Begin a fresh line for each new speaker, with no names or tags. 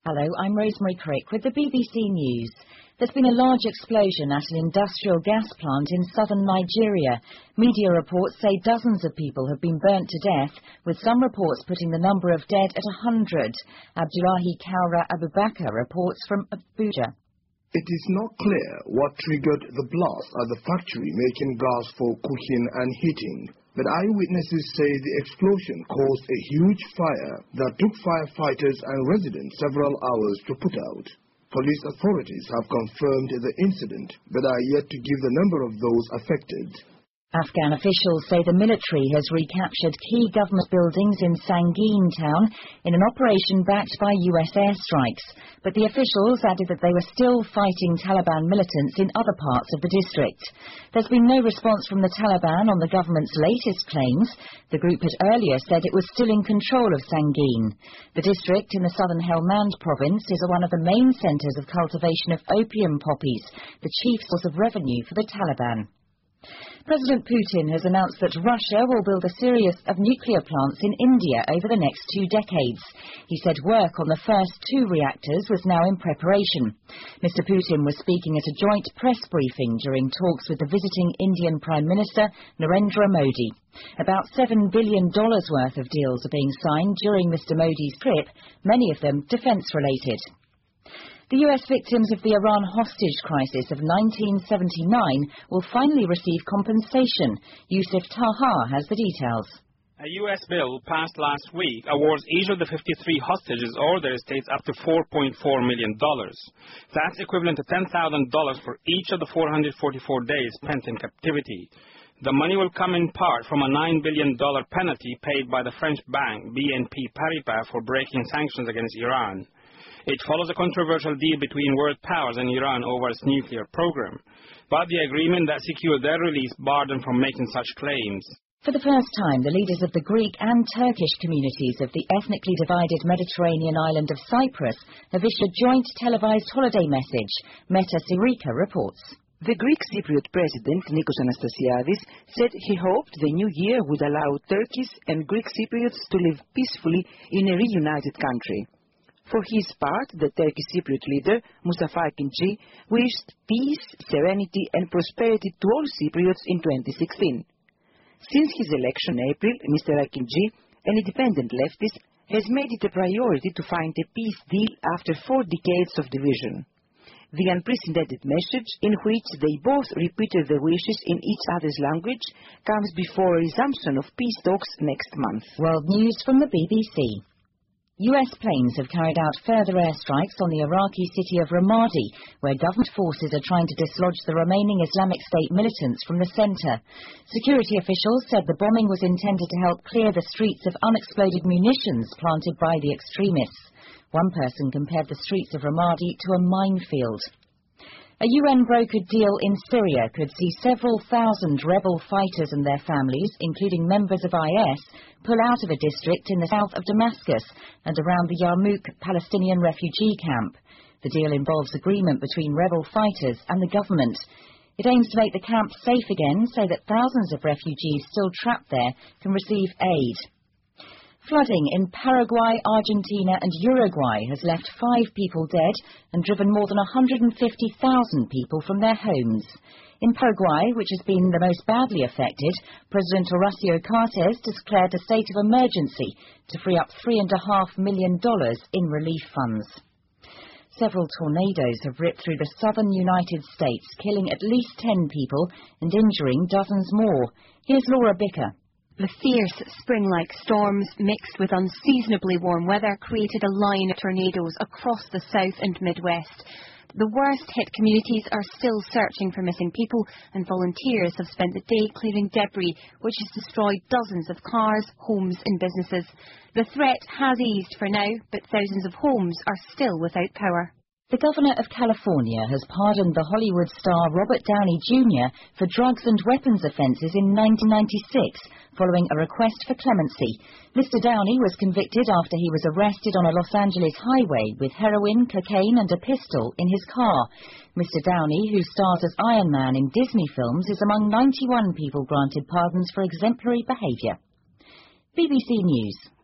Hello, I'm Rosemary Crick with the BBC News. There's been a large explosion at an industrial gas plant in southern Nigeria. Media reports say dozens of people have been burnt to death, with some reports putting the number of dead at 100. Abdullahi Kaura Abubakar reports from Abuja.
It is not clear what triggered the blast at the factory making gas for cooking and heating, but eyewitnesses say the explosion caused a huge fire that took firefighters and residents several hours to put out. Police authorities have confirmed the incident, but are yet to give the number of those affected.
Afghan officials say the military has recaptured key government buildings in Sangin town in an operation backed by US airstrikes, but the officials added that they were still fighting Taliban militants in other parts of the district. There's been no response from the Taliban on the government's latest claims. The group had earlier said it was still in control of Sangin. The district in the southern Helmand province is one of the main centres of cultivation of opium poppies, the chief source of revenue for the Taliban. President Putin has announced that Russia will build a series of nuclear plants in India over the next 2 decades. He said work on the first 2 reactors was now in preparation. Mr. Putin was speaking at a joint press briefing during talks with the visiting Indian Prime Minister Narendra Modi. About $7 billion worth of deals are being signed during Mr. Modi's trip, many of them defence-related. The US victims of the Iran hostage crisis of 1979 will finally receive compensation. Yusuf Taha has the details.
A U.S. bill passed last week awards each of the 53 hostages or their estates up to $4.4 million. That's equivalent to $10,000 for each of the 444 days spent in captivity. The money will come in part from a $9 billion penalty paid by the French bank BNP Paribas for breaking sanctions against Iran. It follows a controversial deal between world powers and Iran over its nuclear program. But the agreement that secured their release barred them from making such claims.
For the first time, the leaders of the Greek and Turkish communities of the ethnically divided Mediterranean island of Cyprus have issued a joint televised holiday message, Meta Sirika reports.
The Greek Cypriot president, Nikos Anastasiadis, said he hoped the new year would allow Turkish and Greek Cypriots to live peacefully in a reunited country. For his part, the Turkish Cypriot leader, Mustafa Akinci, wished peace, serenity and prosperity to all Cypriots in 2016. Since his election in April, Mr. Akinci, an independent leftist, has made it a priority to find a peace deal after 4 decades of division. The unprecedented message, in which they both repeated their wishes in each other's language, comes before a resumption of peace talks next month.
World News from the BBC. US planes have carried out further airstrikes on the Iraqi city of Ramadi, where government forces are trying to dislodge the remaining Islamic State militants from the centre. Security officials said the bombing was intended to help clear the streets of unexploded munitions planted by the extremists. One person compared the streets of Ramadi to a minefield. A UN-brokered deal in Syria could see several thousand rebel fighters and their families, including members of IS, pull out of a district in the south of Damascus and around the Yarmouk Palestinian refugee camp. The deal involves agreement between rebel fighters and the government. It aims to make the camp safe again so that thousands of refugees still trapped there can receive aid. Flooding in Paraguay, Argentina and Uruguay has left 5 people dead and driven more than 150,000 people from their homes. In Paraguay, which has been the most badly affected, President Horacio Cartes declared a state of emergency to free up $3.5 million in relief funds. Several tornadoes have ripped through the southern United States, killing at least 10 people and injuring dozens more. Here's Laura Bicker.
The fierce spring-like storms mixed with unseasonably warm weather created a line of tornadoes across the south and Midwest. The worst-hit communities are still searching for missing people, and volunteers have spent the day clearing debris, which has destroyed dozens of cars, homes and businesses. The threat has eased for now, but thousands of homes are still without power.
The Governor of California has pardoned the Hollywood star Robert Downey Jr. for drugs and weapons offences in 1996, following a request for clemency. Mr. Downey was convicted after he was arrested on a Los Angeles highway with heroin, cocaine and a pistol in his car. Mr. Downey, who stars as Iron Man in Disney films, is among 91 people granted pardons for exemplary behaviour. BBC News.